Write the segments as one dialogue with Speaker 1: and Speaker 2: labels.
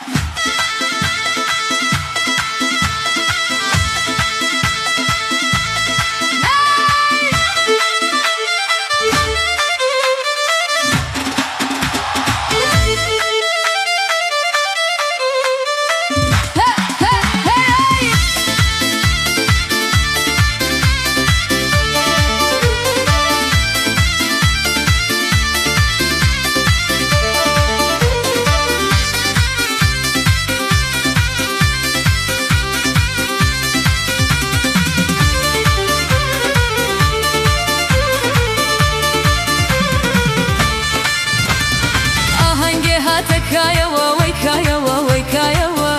Speaker 1: Kayava, way kayava, way kayava.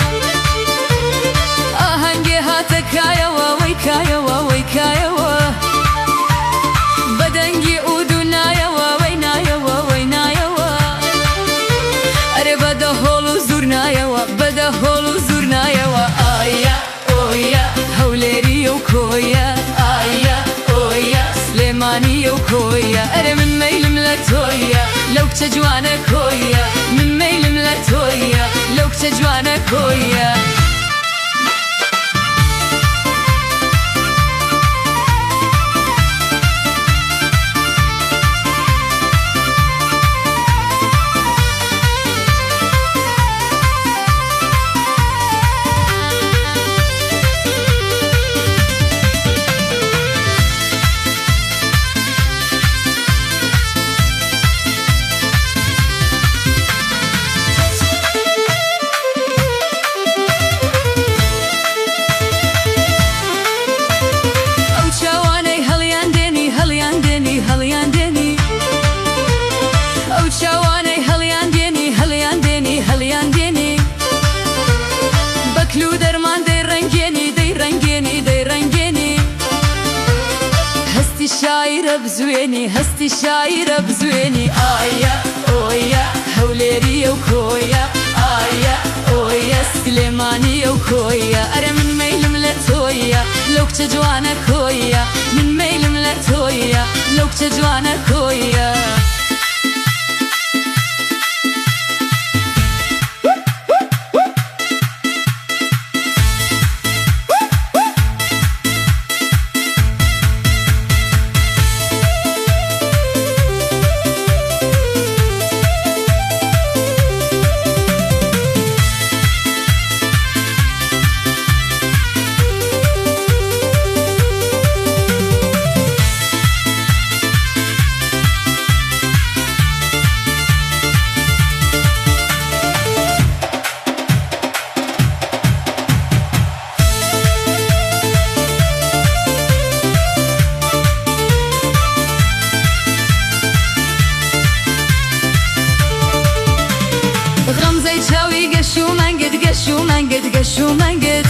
Speaker 1: Ahangi hata kayava, way kayava, way kayava. Badangi udunayava, way nayava, way nayava. Are bada holu zurnayava, bada holu zurnayava. Aya, oya, hawleri yo koya. Aya, oya, Slemani yo koya. Are min meylim la toya, lawkça juana koya. Min meylim la toya, lawkça juana koya. Baklu derman dey rengeni, dey rengeni, dey rengeni. Hasti şair abzweni, hasti şair abzweni. Aya, oya, hawleri yo koya. Aya, oya, Slemani yo koya. Are min meylim la toya, lawkça juana koya. Min meylim la toya, lawkça juana koya. غمزة شاوي قشو منقد قشو منقد قشو منقد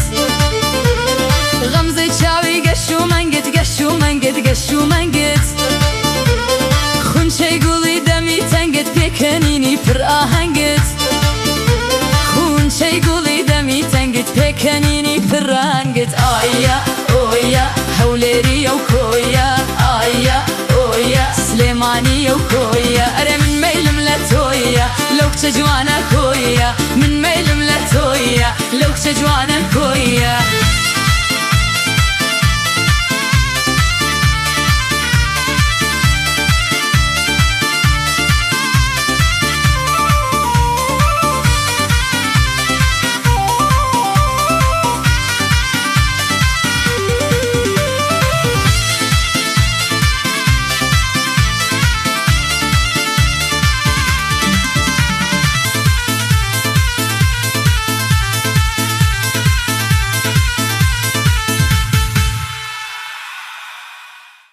Speaker 1: غمزة شاوي قشو منقد قشو منقد قشو منقد خون شي قولي دمي تنقد بيكنيني پر آهنقد خون شي قولي دمي تنقد بيكنيني پر آهنقد آيا اويا hawleri yo koya. Aya oya, Slemani yo koya. Are min meylim la toya, lawkça juana koya. Min meylim la toya, lawkça juana